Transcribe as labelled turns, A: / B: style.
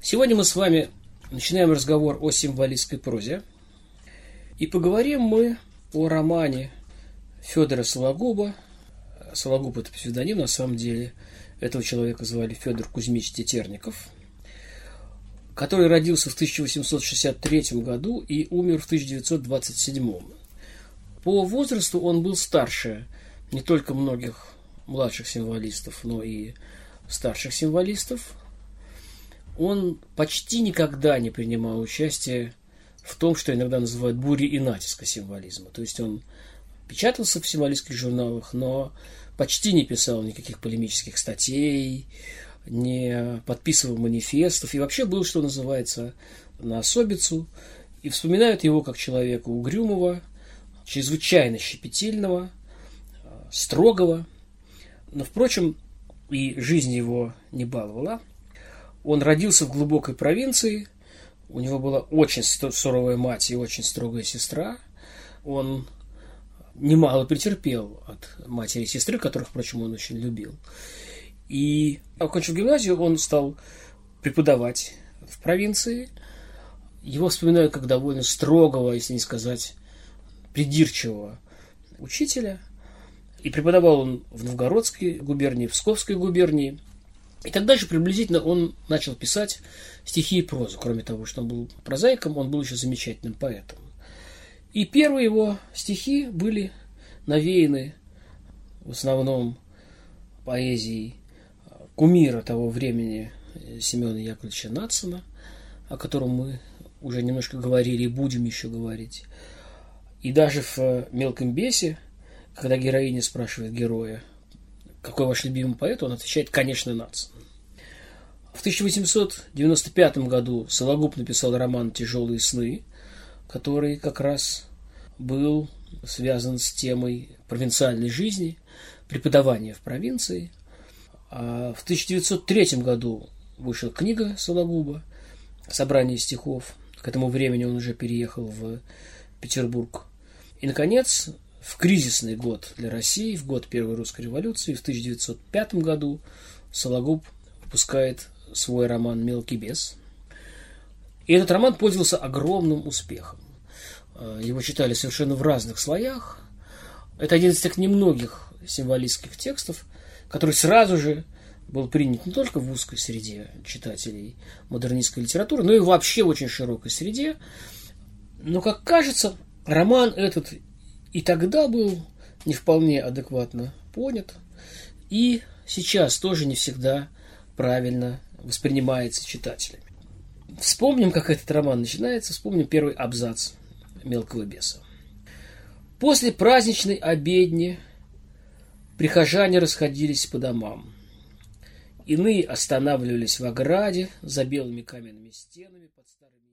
A: Сегодня мы с вами начинаем разговор о символистской прозе. И поговорим мы о романе Федора Сологуба. Сологуб – это псевдоним, на самом деле этого человека звали Федор Кузьмич Тетерников, который родился в 1863 году и умер в 1927. По возрасту он был старше не только многих младших символистов, но и старших символистов. Он почти никогда не принимал участие в том, что иногда называют бурей и натиска символизма. То есть он печатался в символистских журналах, но почти не писал никаких полемических статей, не подписывал манифестов и вообще был, что называется, на особицу. И вспоминают его как человека угрюмого, чрезвычайно щепетильного, строгого. Но, впрочем, и жизнь его не баловала. Он родился в глубокой провинции, у него была очень суровая мать и очень строгая сестра. Он немало претерпел от матери и сестры, которых, впрочем, он очень любил. И, окончив гимназию, он стал преподавать в провинции. Его вспоминают как довольно строгого, если не сказать придирчивого учителя. И преподавал он в Новгородской губернии, в Псковской губернии. И тогда же приблизительно он начал писать стихи и прозу. Кроме того, что он был прозаиком, он был еще замечательным поэтом. И первые его стихи были навеяны в основном поэзией кумира того времени Семена Яковлевича Надсона, о котором мы уже немножко говорили и будем еще говорить. И даже в «Мелком бесе», когда героиня спрашивает героя, какой ваш любимый поэт, он отвечает, конечно, Надсон. В 1895 году Сологуб написал роман «Тяжелые сны», который как раз был связан с темой провинциальной жизни, преподавания в провинции. А в 1903 году вышла книга Сологуба «Собрание стихов». К этому времени он уже переехал в Петербург. И, наконец, в кризисный год для России, в год Первой русской революции, в 1905 году Сологуб выпускает свой роман «Мелкий бес». И этот роман пользовался огромным успехом. Его читали совершенно в разных слоях. Это один из тех немногих символистских текстов, который сразу же был принят не только в узкой среде читателей модернистской литературы, но и вообще в очень широкой среде. Но, как кажется, роман этот и тогда был не вполне адекватно понят, и сейчас тоже не всегда правильно воспринимается читателями. Вспомним, как этот роман начинается, вспомним первый абзац «Мелкого беса». После праздничной обедни прихожане расходились по домам. Иные останавливались в ограде за белыми каменными стенами под старой